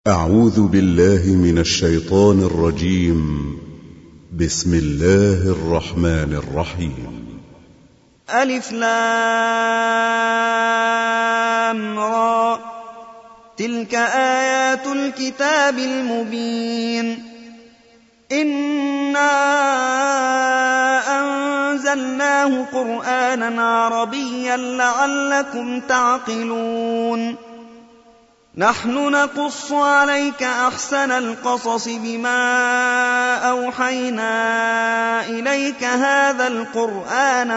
أعوذ بالله من الشيطان الرجيم. بسم الله الرحمن الرحيم. ألف لام را، تلك آيات الكتاب المبين. إنا أنزلناه قرآنا عربيا لعلكم تعقلون. نحن نقص عليك أحسن القصص بما أوحينا إليك هذا القرآن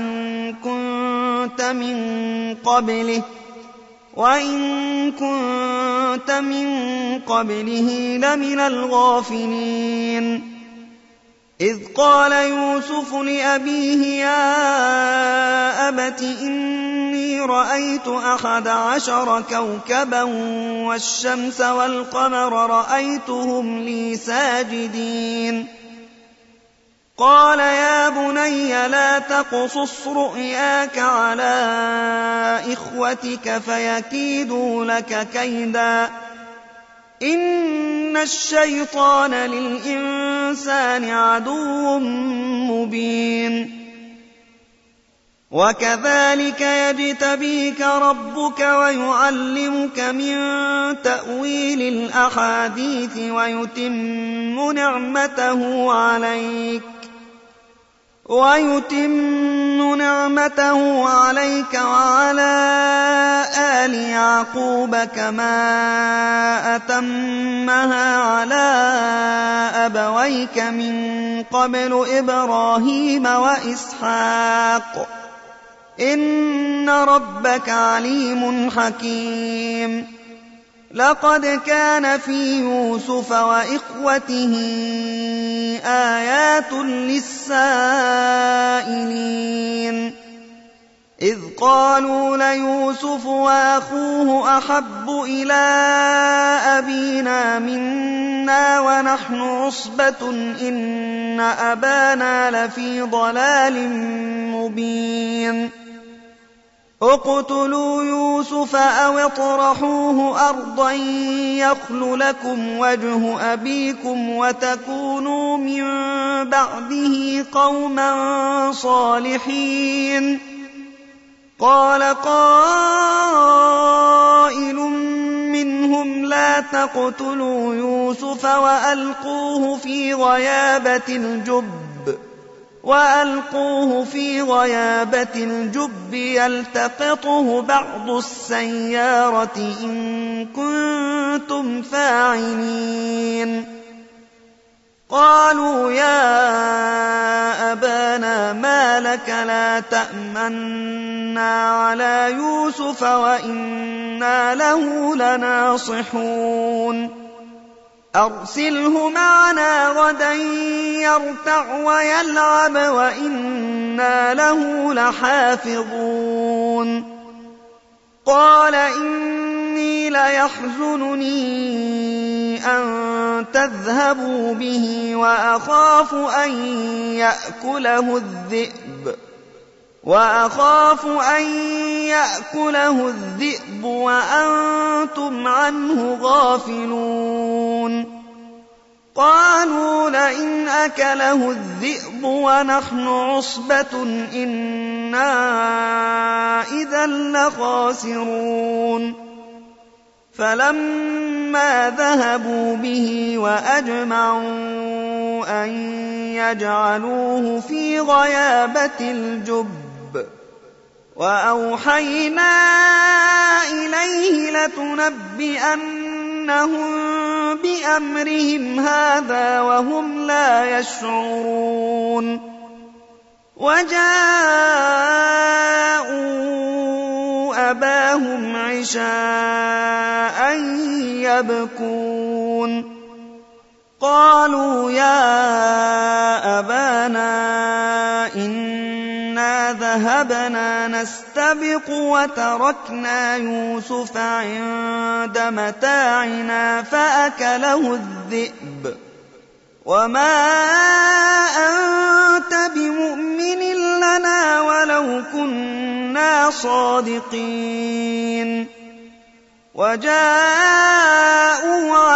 وإن كنت من قبله لمن الغافلين. إذ قال يوسف لأبيه يا أبت إني رأيت 11 كوكبا والشمس والقمر رأيتهم لي ساجدين. قال يا بني لا تقصص رؤياك على إخوتك فيكيدوا لك كيدا، إن الشيطان للإنسان عدو مبين. وكذلك يجتبيك ربك ويعلمك من تأويل الأحاديث ويتم نعمته عليك وعلى آل يعقوب كما أتمها على أبويك من قبل إبراهيم وإسحاق، إن ربك عليم حكيم. لقد كان في يوسف وإخوته آيات للسائلين، إذ قالوا ليوسف وأخوه أحب إلى أبينا منا ونحن عصبة إن أبانا لفي ضلال مبين. اقتلوا يوسف أو اطرحوه أرضا يخل لكم وجه أبيكم وتكونوا من بعده قوما صالحين. قال قائل منهم لا تقتلوا يوسف وألقوه في غيابة الجب يلتقطه بعض السيارة إن كنتم فاعلين. قالوا يا أبانا ما لك لا تأمنا على يوسف وإنا له لناصحون. أرسله معنا غدا يرتع ويلعب وإنا له لحافظون. قال إني ليحزنني أن تذهبوا به وأخاف أن يأكله الذئب وأنتم عنه غافلون. قالوا لئن أكله الذئب ونحن عصبة إنا إذا لخاسرون. فلما ذهبوا به وأجمعوا أن يجعلوه في غيابة الجب وأوحينا إليه لتنبئنهم بأمرهم هذا وهم لا يشعرون. وجاءوا أباهم عشاء يبكون. قالوا يا أبانا إنا ذهبنا نستبق وتركنا يوسف عند متاعنا فأكله الذئب وما أنت بمؤمن لنا ولو كنا صادقين. وجاءوا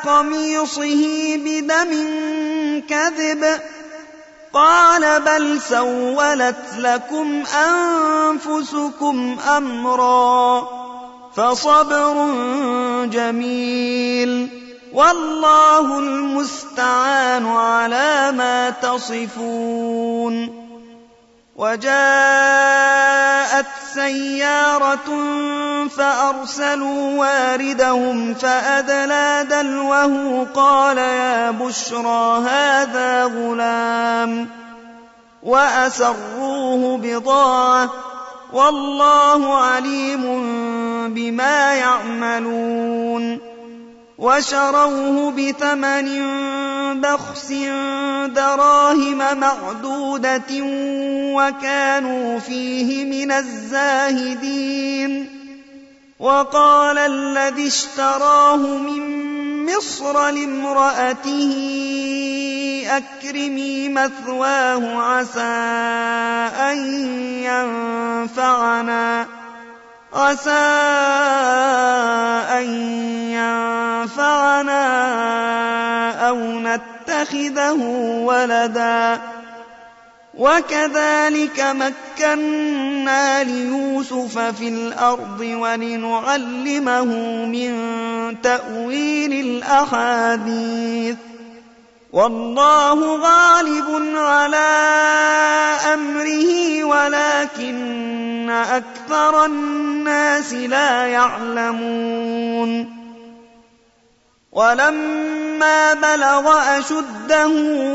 قميصه بدم كذب قال بل سولت لكم أنفسكم أمرا فصبر جميل والله المستعان على ما تصفون. وجاءت سيارة فأرسلوا واردهم فأدلى دلوه قال يا بشرى هذا غلام وأسروه بضاعة والله عليم بما يعملون. وشروه بثمن بخس دراهم معدودة وكانوا فيه من الزاهدين. وقال الذي اشتراه من مصر لامرأته أكرمي مثواه عسى أن ينفعنا أو نتخذه ولدا. وكذلك مكنا ليوسف في الأرض ولنعلمه من تأويل الأحاديث والله غالب على أمره ولكن أكثر الناس لا يعلمون. ولما بلغ أشده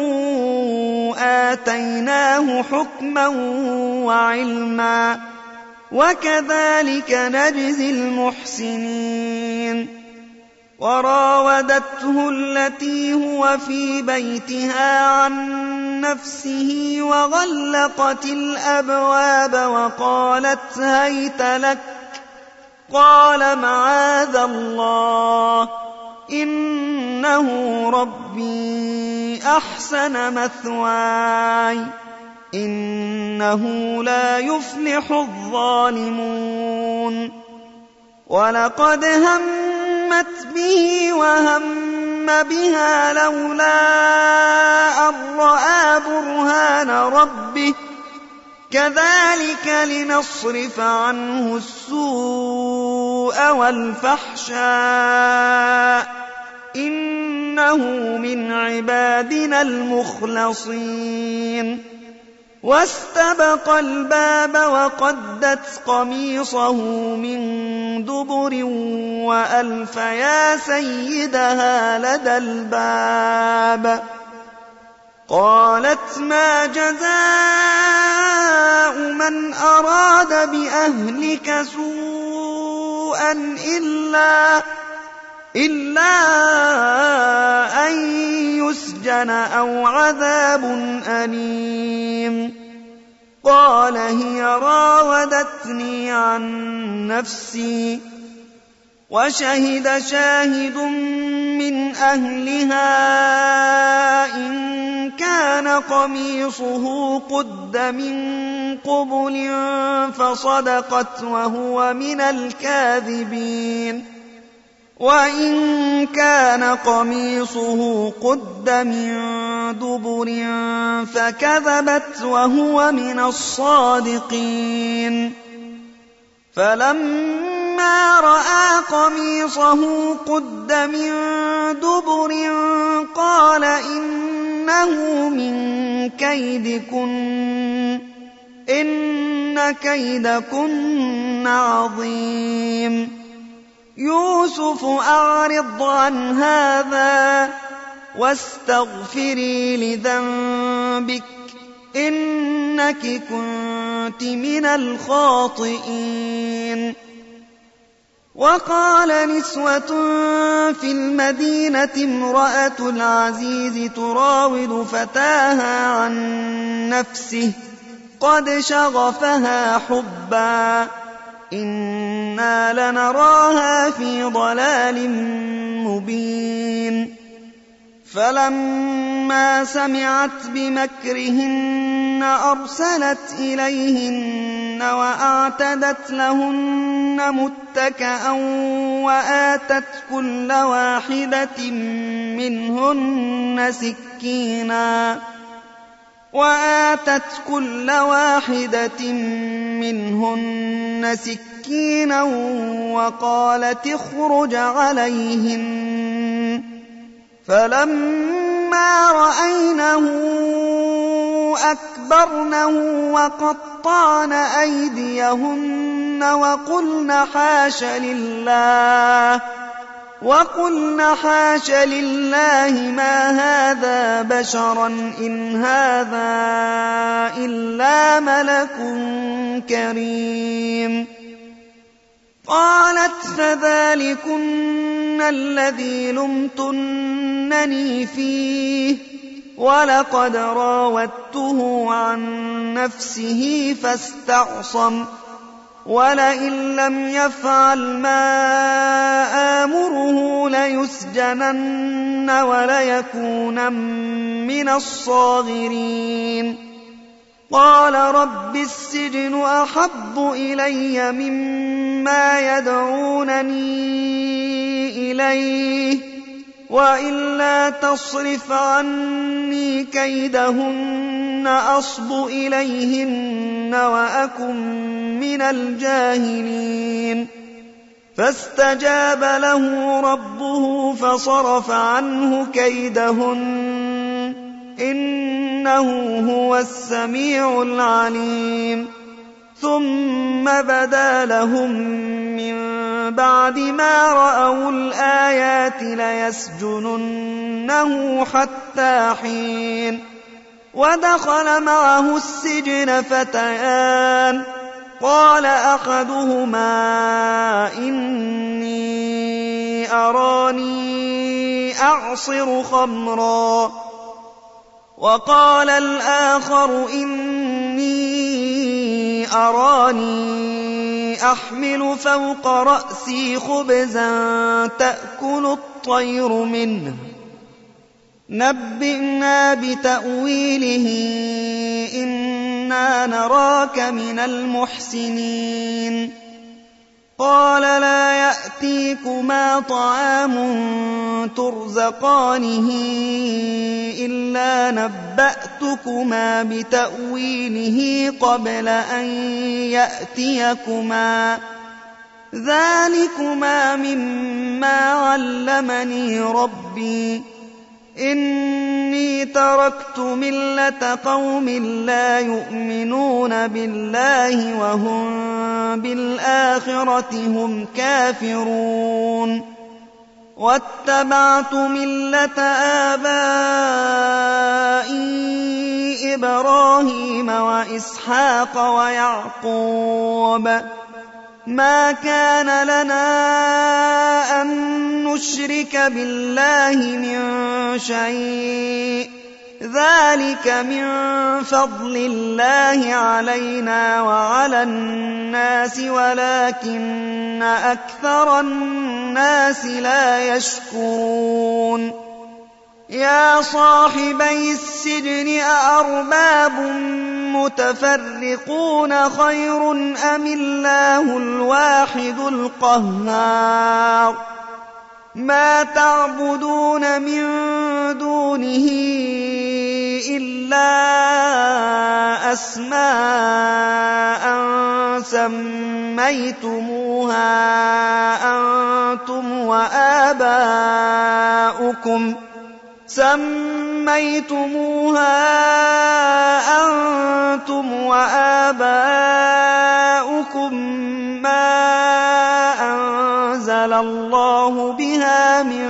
آتيناه حكما وعلما وكذلك نجزي المحسنين. وراودته التي هو في بيتها عن نفسه وغلقت الأبواب وقالت هيت لك قال معاذ الله إنه ربي أحسن مثواي إنه لا يفلح الظالمون. ولقد همت به وهم بها لولا أن رأى برهان ربه كذلك لنصرف عنه السوء والفحشاء إنه من عبادنا المخلصين. واستبق الباب وقدت قميصه من دبر وألف يا سيدها لدى الباب قالت ما جزاء من أراد بأهلك سوءا إلا أن يسجن أو عذاب أليم. قال هي راودتني عن نفسي وشهد شاهد من أهلها إن كان قميصه قد من قبل فصدقت وهو من الكاذبين وإن كان قميصه قد من دبر فكذبت وهو من الصادقين. فلما رأى قميصه قد من دبر قال إنه من كيدكن إن كيدكن عظيم. يوسف أعرض عن هذا واستغفري لذنبك إنك كنت من الخاطئين. وقال نسوة في المدينة امرأة العزيز تراود فتاها عن نفسه قد شغفها حبا إنا لنراها في ضلال مبين. فلما سمعت بمكرهن أرسلت إليهن وأعتدت لهن متكأ وآتت كل واحدة منهن سكينا وقالت اخرج عليهن فلما رأينه أكبرنه وقطعن أيديهن وقلن حاش لله ما هذا بشرا إن هذا إلا ملك كريم. قالت فذلكن الذي لمتنني فيه ولقد راودته عن نفسه فاستعصم ولئن لم يفعل ما آمره ليسجنن وليكونن من الصاغرين. قال رب السجن أحب إلي مما يدعونني إليه وإلا تصرف عني كيدهن أصب إليهن وأكن من الجاهلين. فاستجاب له ربه فصرف عنه كيدهن إنه هو السميع العليم. ثم بدا لهم من بعد ما رأوا الآيات ليسجننه حتى حين. ودخل معه السجن فتيان قال أحدهما إني أراني أعصر خمرا وقال الآخر إني أراني أحمل فوق رأسي خبزا تأكل الطير منه نبئنا بتأويله إنا نراك من المحسنين. قال لا يأتيكما طعام ترزقانه إلا نبأتكما بتأويله قبل أن يأتيكما ذلكما مما علمني ربي إني تركت ملة قوم لا يؤمنون بالله وهم بالآخرة هم كافرون واتبعت ملة آبائي إبراهيم وإسحاق ويعقوب ما كان لنا أن نشرك بالله من شيء ذلك من فضل الله علينا وعلى الناس ولكن أكثر الناس لا يشكرون. يا صاحبي السجن أأرباب متفرقون خير أم الله الواحد القهار. ما تعبدون من دونه إلا أسماء سميتموها أنتم وآباؤكم ما أنزل الله بها من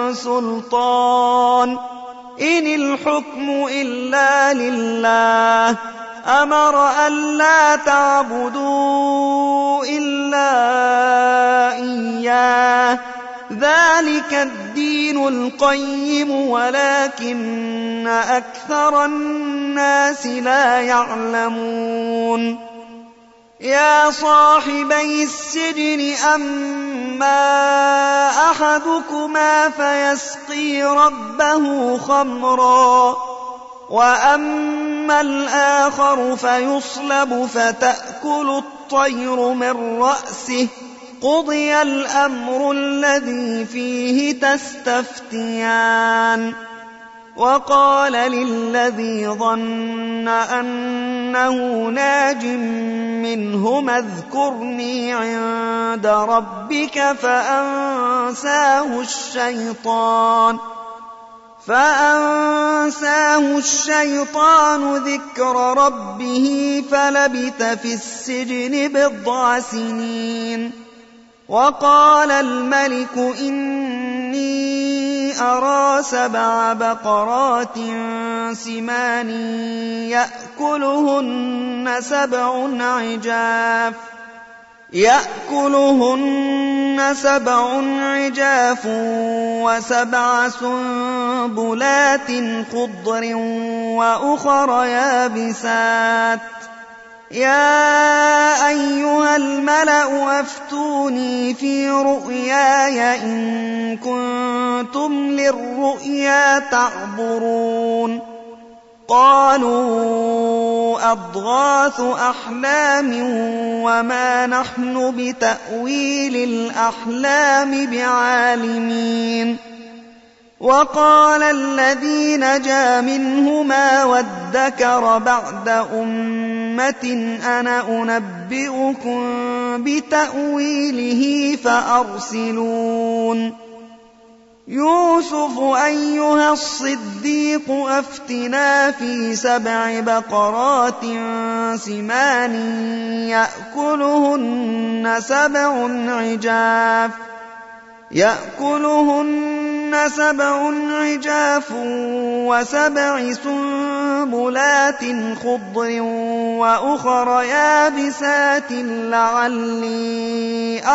سلطان إن الحكم إلا لله أمر ألا تعبدوا إلا إياه ذلك الدين القيم ولكن أكثر الناس لا يعلمون. يا صاحبي السجن أما أحدكما فيسقي ربه خمرا وأما الآخر فيصلب فتأكل الطير من رأسه قضي الأمر الذي فيه تستفتيان. وقال للذي ظن أنه ناج منهما اذكرني عند ربك فأنساه الشيطان ذكر ربه فلبث في السجن 10 سنين. وقال الملك إني أرى 7 بقرات سمان يأكلهن 7 عجاف و7 سنبلات خضر وأخر يابسات. يا أيها الملأ أفتوني في رؤياي إن كنتم للرؤيا تعبرون. قالوا أضغاث أحلام وما نحن بتأويل الأحلام بعالمين. وقال الذي نجا منهما وادكر بعد أمة أنا أنبئكم بتأويله فأرسلون. يوسف أيها الصديق أفتنا في 7 بقرات سمان يأكلهن 7 عجاف و7 سنبلات خضر وأخر يابسات لعلي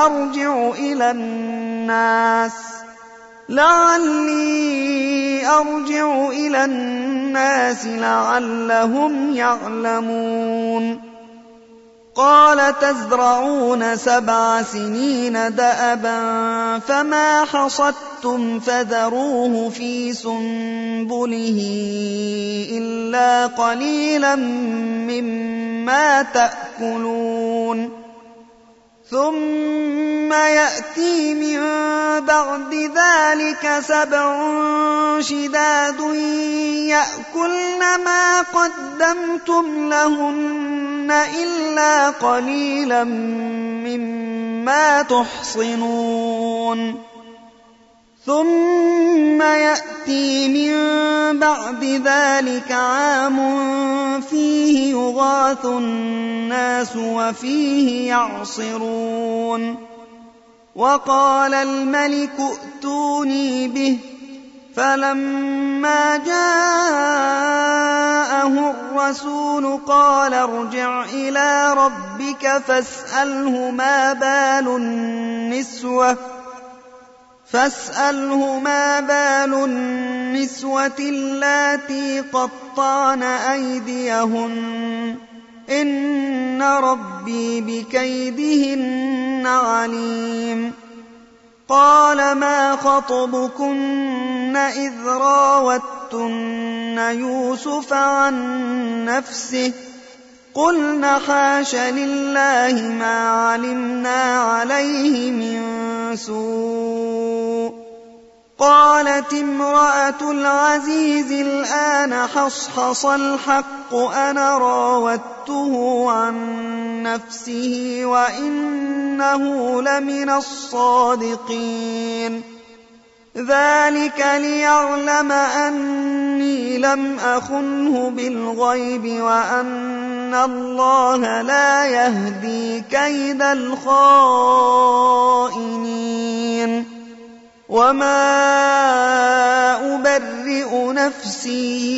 أرجع إلى الناس لعلهم يعلمون. قال تزرعون 7 سنين دأبا فما حصدتم فذروه في سنبله إلا قليلا مما تأكلون. ثم يأتي من بعد ذلك 7 شداد يأكلن ما قدمتم لهن إلا قليلا مما تحصنون. ثم يأتي من بعد ذلك عام فيه يغاث الناس وفيه يعصرون. وقال الملك ائتوني به فلما جاءه الرسول قال ارجع إلى ربك فاسأله ما بال النسوة اللاتي قطعن أيديهن إن ربي بكيدهن عليم. قال ما خطبكن إذ راوتن يوسف عن نفسه قلن حاش لله ما علمنا عليه من سوء. قالت امرأة العزيز الآن حصحص الحق أنا راودته عن نفسه وإنه لمن الصادقين. ذلك ليعلم أني لم أخنه بالغيب وأن الله لا يهدي كيد الخائنين. وما أبرئ نفسي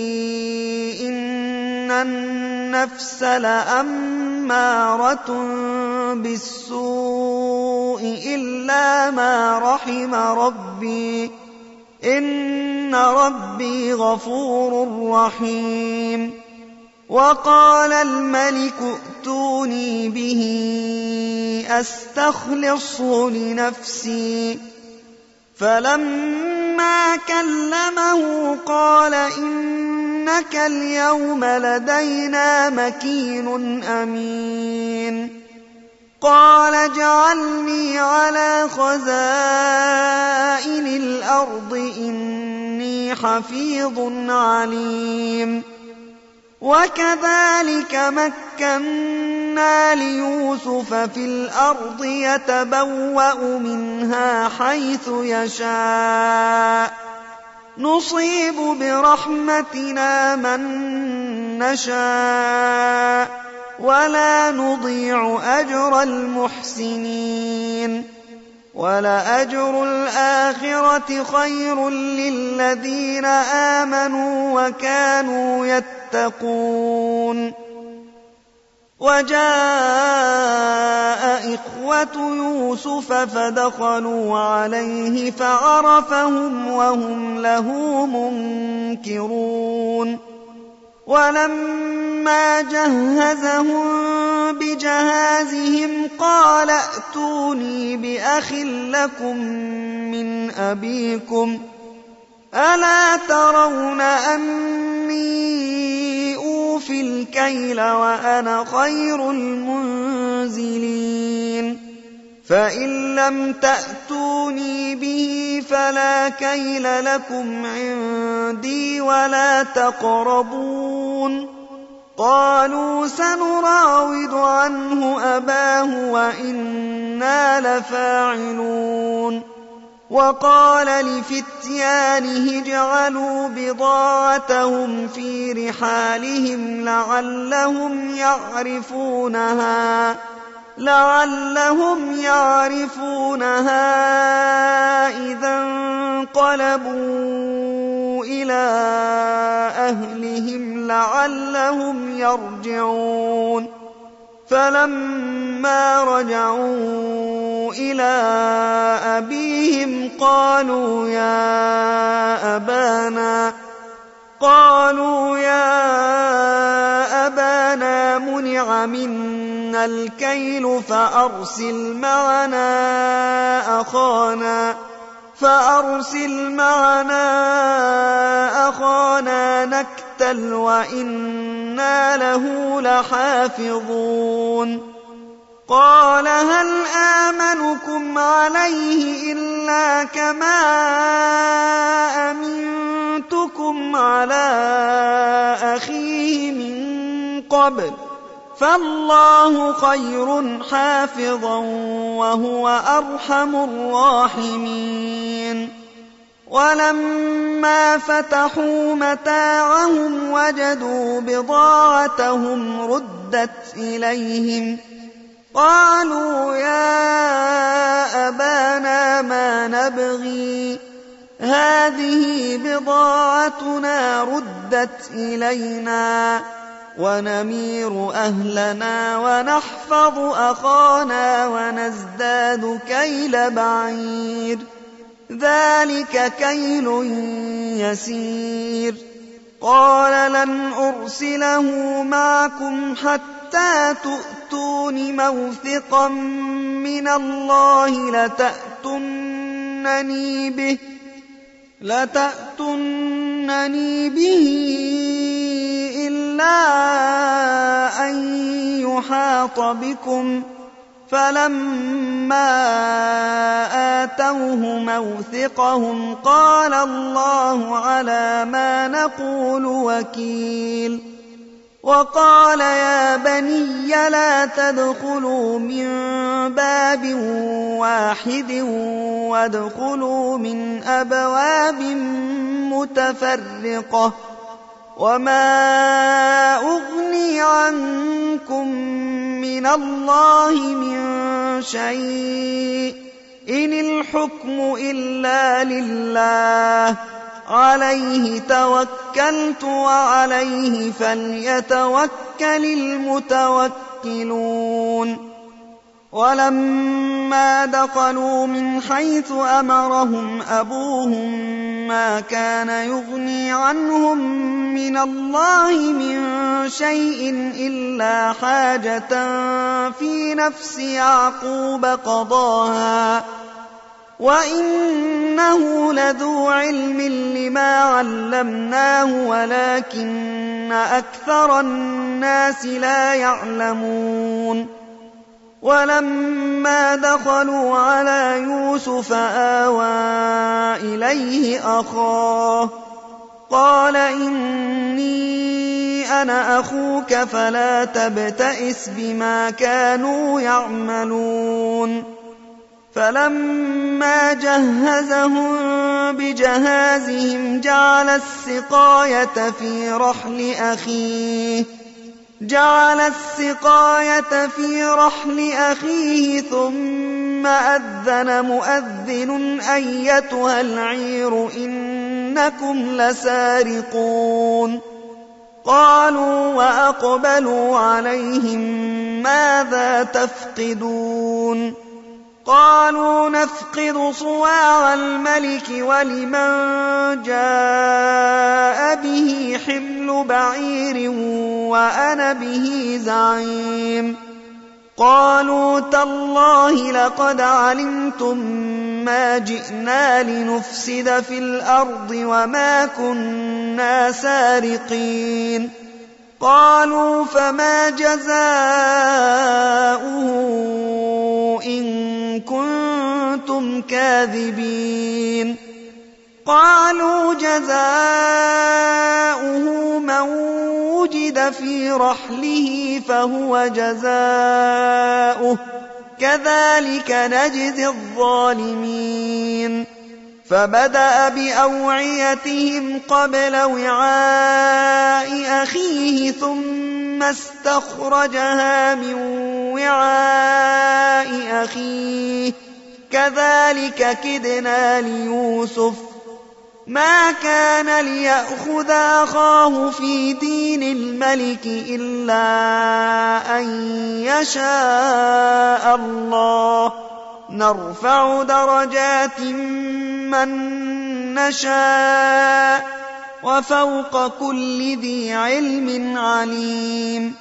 إن النفس لأمارة بالسوء إلا ما رحم ربي إن ربي غفور رحيم. وقال الملك ائتوني به أستخلصه لنفسي فلما كلمه قال إني إنك اليوم لدينا مكين أمين قال اجعلني على خزائن الأرض إني حفيظ عليم وكذلك مكنا ليوسف في الأرض يتبوأ منها حيث يشاء نصيب برحمتنا من نشاء ولا نضيع أجر المحسنين ولأجر الآخرة خير للذين آمنوا وكانوا يتقون وجاء إخوة يوسف فدخلوا عليه فعرفهم وهم له منكرون ولما جهزهم بجهازهم قال ائتوني بأخ لكم من أبيكم ألا ترون أني أوفي الكيل وأنا خير المنزلين فإن لم تأتوني به فلا كيل لكم عندي ولا تقربون قالوا سنراود عنه أباه وإنا لفاعلون وقال لفتيانه اجعلوا بضاعتهم في رحالهم لعلهم يعرفونها إذا انقلبوا إلى أهلهم لعلهم يرجعون فلما رجعوا إلى أبيهم قالوا يا أبانا منع منا الكيل فأرسل معنا أخانا نكتل وإنا له لحافظون قال هل آمنكم عليه إلا كما أمنتكم على أخيه من قبل فالله خير حافظا وهو أرحم الراحمين ولما فتحوا متاعهم وجدوا بضاعتهم ردت إليهم قالوا يا أبانا ما نبغي هذه بضاعتنا ردت إلينا ونمير أهلنا ونحفظ أخانا ونزداد كيل بعير ذلك كيل يسير قال لن أرسله معكم حتى تؤتون موثقا من الله لتأتونني به إلا أن يحاط بكم فلما آتوه موثقهم قال الله على ما نقول وكيل وقال يا بني لا تدخلوا من باب واحد وادخلوا من أبواب متفرقة وما أغني عنكم من الله من شيء إن الحكم إلا لله عليه توكلت وعليه فليتوكل المتوكلون ولما دخلوا من حيث أمرهم أبوهم ما كان يغني عنهم من الله من شيء إلا حاجة في نفس يعقوب وإنه لذو علم لما علمناه ولكن أكثر الناس لا يعلمون ولما دخلوا على يوسف آوى إليه أخاه قال إني أنا أخوك فلا تبتئس بما كانوا يعملون فلما جهزهم بجهازهم جعل السقاية في رحل أخيه ثم أذن مؤذن أيتها العير إنكم لسارقون قالوا وأقبلوا عليهم ماذا تفقدون قالوا نفقد صواع الملك ولمن جاء به حمل بعير وأنا به زعيم قالوا تالله لقد علمتم ما جئنا لنفسد في الأرض وما كنا سارقين قالوا فما جزاؤه إن كنتم كاذبين قالوا جزاؤه من وجد في رحله فهو جزاؤه كذلك نجزي الظالمين فبدأ بأوعيتهم قبل وعاء أخيه ثم استخرجها من وعاء أخيه كذلك كدنا ليوسف ما كان ليأخذ أخاه في دين الملك إلا أن يشاء الله نرفع درجات من نشاء وفوق كل ذي علم عليم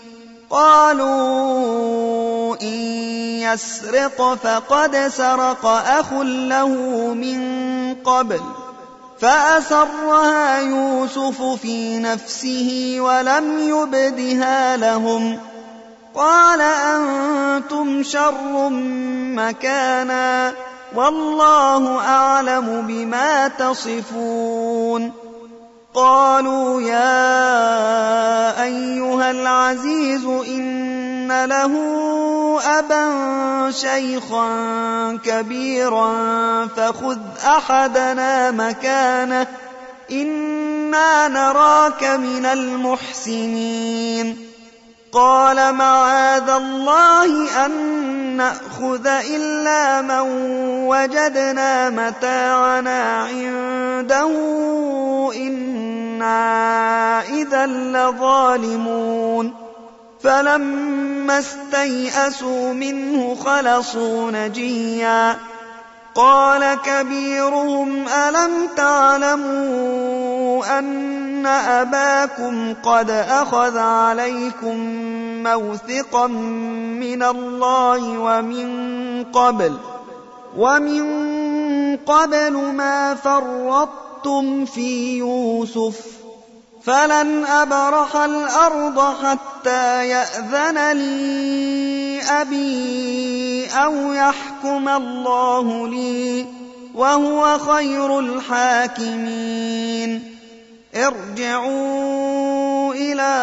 قالوا إن يسرق فقد سرق أخ له من قبل فأسرها يوسف في نفسه ولم يبدها لهم قال أنتم شر مكانا والله أعلم بما تصفون قالوا يا أيها العزيز إن له أبا شيخا كبيرا فخذ أحدنا مكانه إنا نراك من المحسنين قال معاذ الله أن نأخذ إلا من وجدنا متاعنا عنده إنا إذا لظالمون فلما استيئسوا منه خلصوا نجيا قال كبيرهم ألم تعلموا أن أباكم قد أخذ عليكم موثقا من الله ومن قبل ما فرطتم في يوسف فلن أبرح الأرض حتى يأذن لي أبي أو يحكم الله لي وهو خير الحاكمين ارجعوا إلى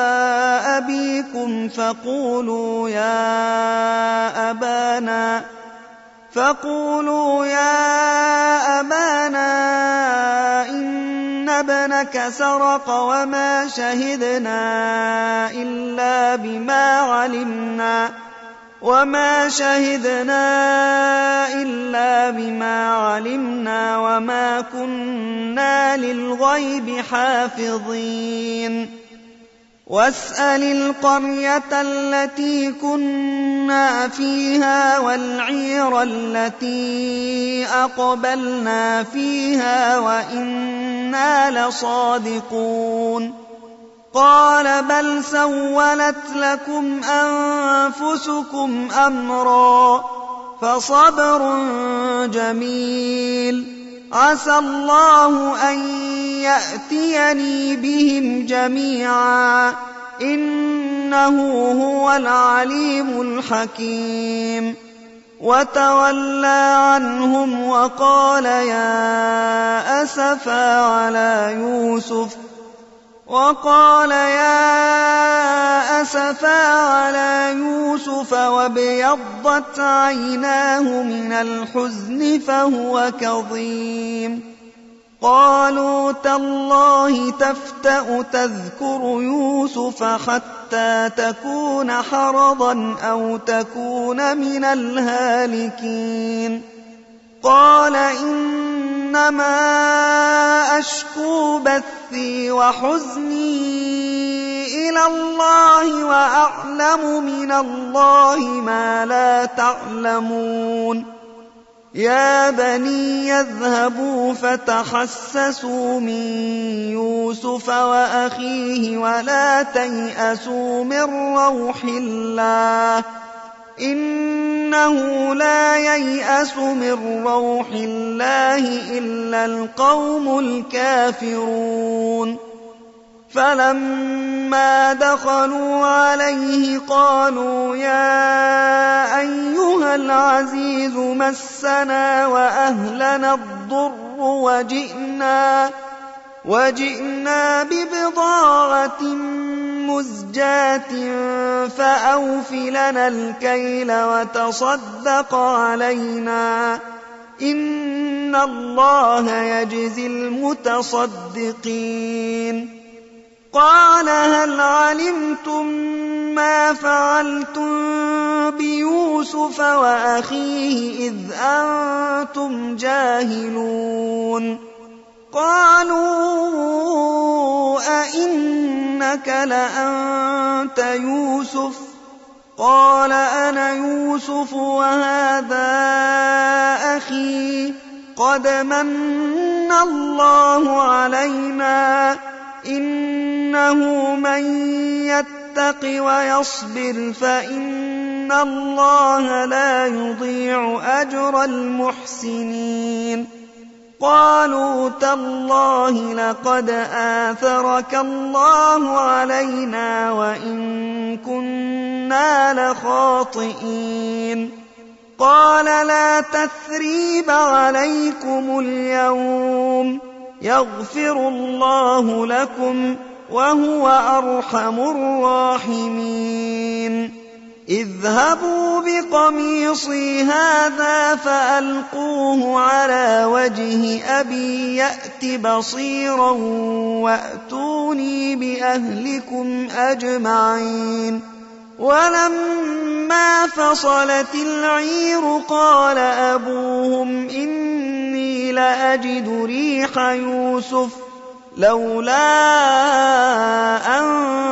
أبيكم فقولوا يا أبانا إن ابنك سرق وما شهدنا إلا بما علمنا وما كنا للغيب حافظين واسأل القرية التي كنا فيها والعير التي أقبلنا فيها وإنا لصادقون قال بل سولت لكم أنفسكم أمرا فصبر جميل. عسى الله أن يأتيني بهم جميعا إنه هو العليم الحكيم. وتولى عنهم وقال يا أسفا على يوسف وابيضت عيناه من الحزن فهو كظيم. قالوا تالله تفتأ تذكر يوسف حتى تكون حرضا أو تكون من الهالكين. قال إنما أشكو بثي وحزني إلى الله وأعلم من الله ما لا تعلمون. يا بني يذهبوا فتحسسوا من يوسف وأخيه ولا تيأسوا من روح الله إنه لا ييأس من روح الله إلا القوم الكافرون. فلما دخلوا عليه قالوا يا أيها العزيز مسنا وأهلنا الضر وجئنا ببضاعة مزجاة فأوف لنا الكيل وتصدق علينا إن الله يجزي المتصدقين. قال هل علمتم ما فعلتم بيوسف وأخيه إذ أنتم جاهلون؟ قالوا أئنك لأنت يوسف؟ قال أنا يوسف وهذا أخي قد من الله علينا إنه من يتق ويصبر فإن الله لا يضيع أجر المحسنين. قالوا تالله لقد آثرك الله علينا وإن كنا لخاطئين. قال لا تثريب عليكم اليوم يغفر الله لكم وهو أرحم الراحمين. اذهبوا بقميصي هذا فألقوه على وجه أبي يأت بصيرا وأتوني بأهلكم أجمعين. ولما فصلت العير قال أبوهم إني لأجد ريح يوسف لولا أن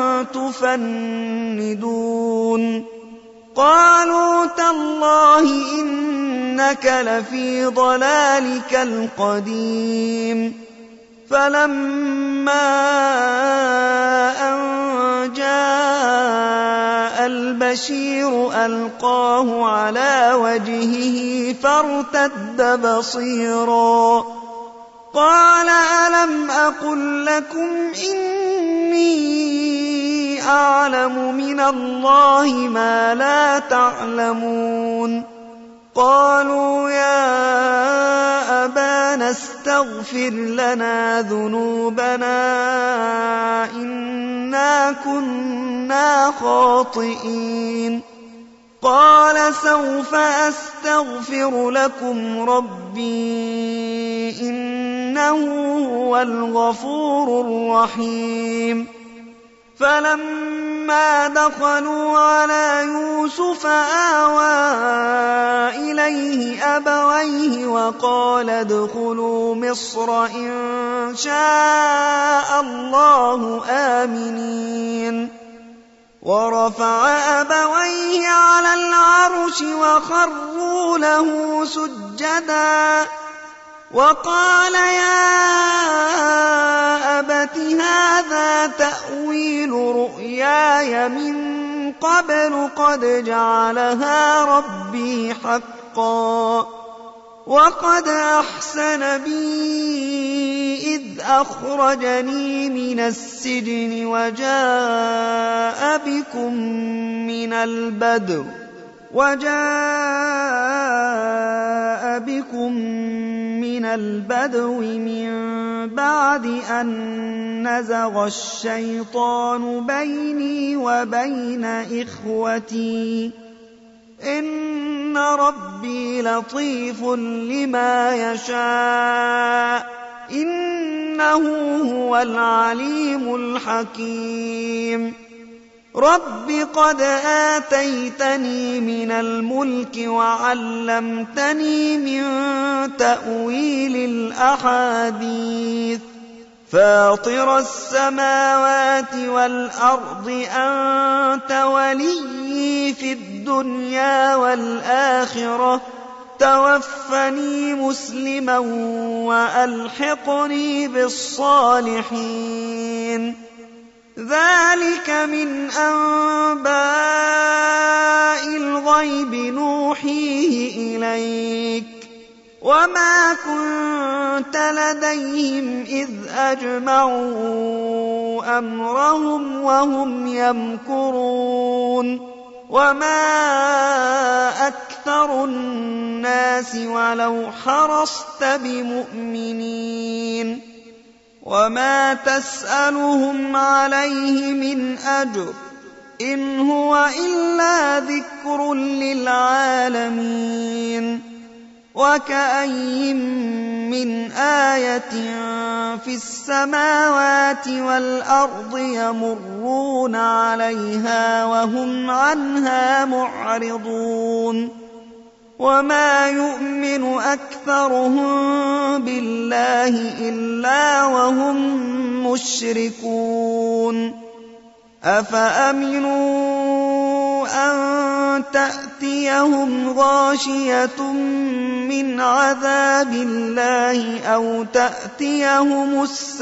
تفندون. قالوا تالله إنك لفي ضلالك القديم. فلما أن جاء البشير ألقاه على وجهه فارتد بصيرا قال ألم أقل لكم إني أعلم من الله ما لا تعلمون. قالوا يا أبانا استغفر لنا ذنوبنا إنا كنا خاطئين. قال سوف أستغفر لكم ربي إنه هو الغفور الرحيم. فلما دخلوا على يوسف آوى إليه أبويه وقال ادخلوا مصر إن شاء الله آمنين. ورفع أبويه على العرش وخروا له سجدا وقال يا أبت هذا تأويل رؤياي من قبل قد جعلها ربي حقا حقا وقد أحسن بي إذ أخرجني من السجن وجاء بكم من البدو من بعد أن نزغ الشيطان بيني وبين إخوتي إن ربي لطيف لما يشاء إنه هو العليم الحكيم رب قد آتيتني من الملك وعلمتني من تأويل الأحاديث فاطر السماوات والأرض أنت ولي في الدنيا والآخرة توفني مسلما وألحقني بالصالحين ذلك من أنباء الغيب نوحيه إليك وما كنت لديهم إذ أجمعوا أمرهم وهم يمكرون وما أكثر الناس ولو حرصت بمؤمنين وما تسألهم عليه من أجر إن هو إلا ذكر للعالمين وكأين من آية في السماوات والأرض يمرون عليها وهم عنها معرضون وما يؤمن أكثرهم بالله إلا وهم مشركون أفأمنوا أن تأتيهم غاشية من عذاب الله أو تأتيهم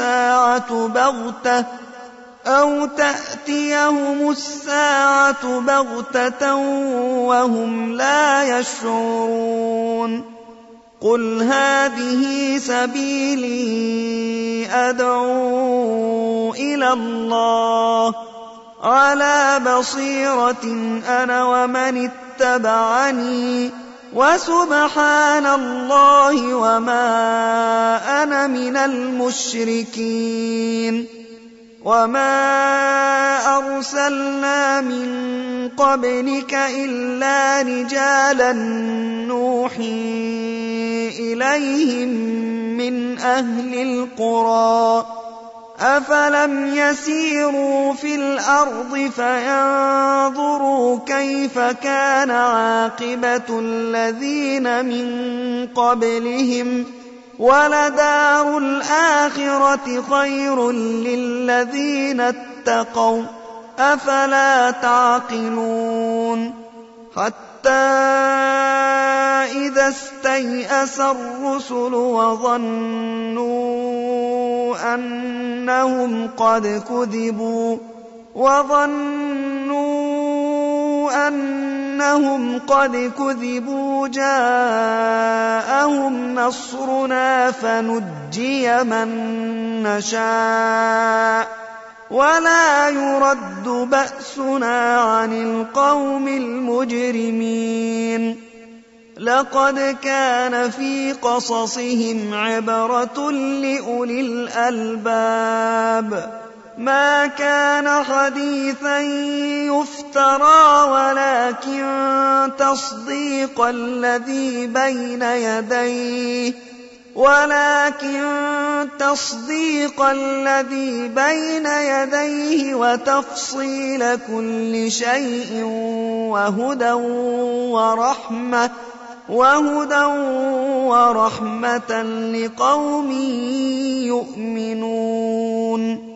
الساعة بغتة وهم لا يشعرون قل هذه سبيلي أدعو إلى الله على بصيرة أنا ومن اتبعني وسبحان الله وما أنا من المشركين وما أرسلنا من قبلك إلا رجالا نوحي إليهم من أهل القرى أفلم يسيروا في الأرض فينظروا كيف كان عاقبة الذين من قبلهم ولدار الآخرة خير للذين اتقوا أفلا تعقلون حتى إذا استيأس الرسل وظنوا أنهم قد كذبوا جاءهم نصرنا فنجي من نشاء ولا يرد بأسنا عن القوم المجرمين لقد كان في قصصهم عبرة لأولي الألباب ما كان حديثا يفترى ولكن تصديق الذي بين يديه وتفصيل كل شيء وهدى ورحمة لقوم يؤمنون